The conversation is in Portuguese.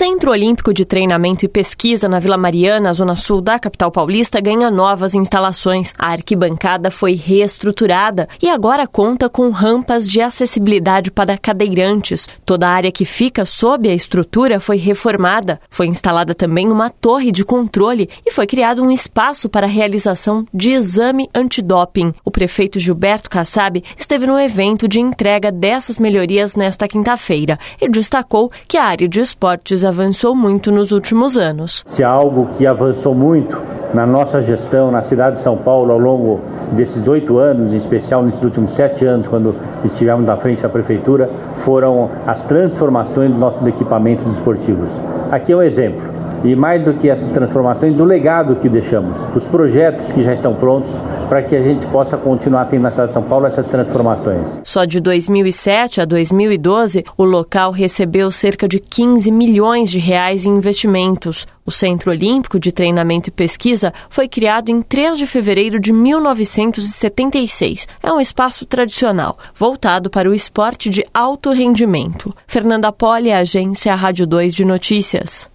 Centro Olímpico de Treinamento e Pesquisa na Vila Mariana, zona sul da capital paulista, ganha novas instalações. A arquibancada foi reestruturada e agora conta com rampas de acessibilidade para cadeirantes. Toda a área que fica sob a estrutura foi reformada. Foi instalada também uma torre de controle e foi criado um espaço para a realização de exame antidoping. O prefeito Gilberto Kassab esteve no evento de entrega dessas melhorias nesta quinta-feira e destacou que a área de esportes avançou muito nos últimos anos. Se há algo que avançou muito na nossa gestão na cidade de São Paulo ao longo desses 8 anos, em especial nesses últimos 7 anos, quando estivemos à frente da prefeitura, foram as transformações dos nossos equipamentos esportivos. Aqui é um exemplo. E mais do que essas transformações, do legado que deixamos, os projetos que já estão prontos para que a gente possa continuar tendo na cidade de São Paulo essas transformações. Só de 2007 a 2012, o local recebeu cerca de 15 milhões de reais em investimentos. O Centro Olímpico de Treinamento e Pesquisa foi criado em 3 de fevereiro de 1976. É um espaço tradicional, voltado para o esporte de alto rendimento. Fernanda Poli, Agência Rádio 2 de Notícias.